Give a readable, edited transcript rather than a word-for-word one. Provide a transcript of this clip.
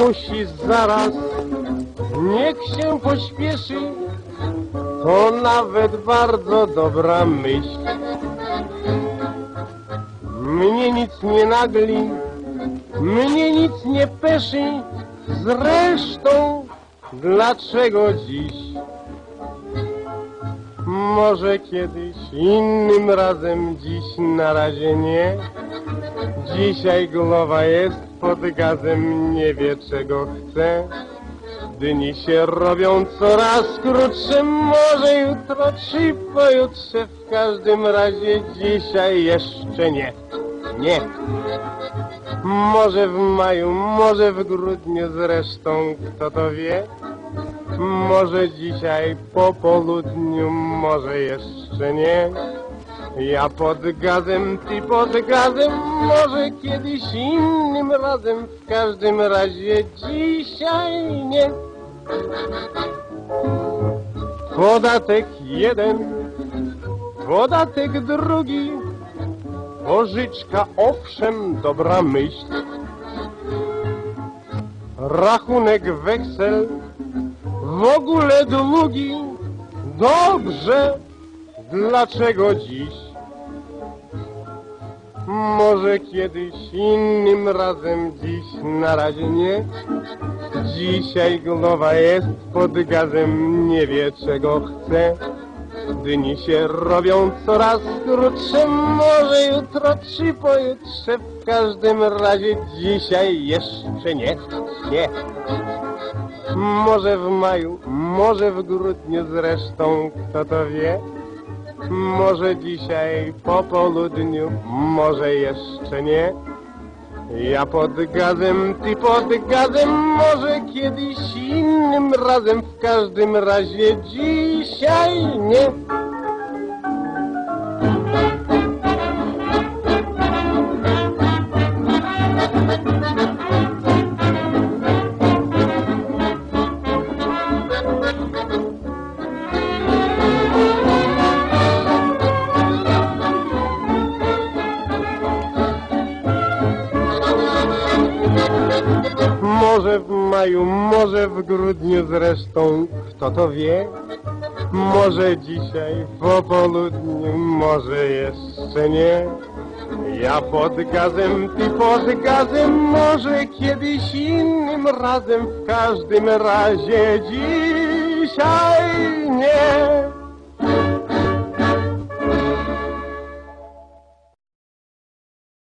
musi zaraz, niech się pośpieszy, to nawet bardzo dobra myśl. Mnie nic nie nagli, mnie nic nie peszy, zresztą dlaczego dziś? Może kiedyś, innym razem, dziś na razie nie. Dzisiaj głowa jest pod gazem, nie wie czego chce. Dni się robią coraz krótsze, może jutro czy pojutrze, w każdym razie dzisiaj jeszcze nie. Nie. Może w maju, może w grudniu, zresztą kto to wie. Może dzisiaj po południu, może jeszcze nie. Ja pod gazem, ty pod gazem, może kiedyś innym razem, w każdym razie dzisiaj nie. Podatek jeden, podatek drugi, pożyczka owszem dobra myśl. Rachunek weksel, w ogóle długi, dobrze, dlaczego dziś? Może kiedyś innym razem, dziś na razie nie. Dzisiaj głowa jest pod gazem, nie wie czego chce. Dni się robią coraz krótsze, może jutro czy pojutrze, w każdym razie dzisiaj jeszcze nie. Nie. Może w maju, może w grudniu, zresztą kto to wie. Może dzisiaj po południu, może jeszcze nie. Ja pod gazem, ty pod gazem, może kiedyś innym razem, w każdym razie dzisiaj nie. Może w maju, może w grudniu, zresztą kto to wie. Może dzisiaj po południu, może jeszcze nie. Ja pod gazem, ty pod gazem, może kiedyś innym razem, w każdym razie dzisiaj nie.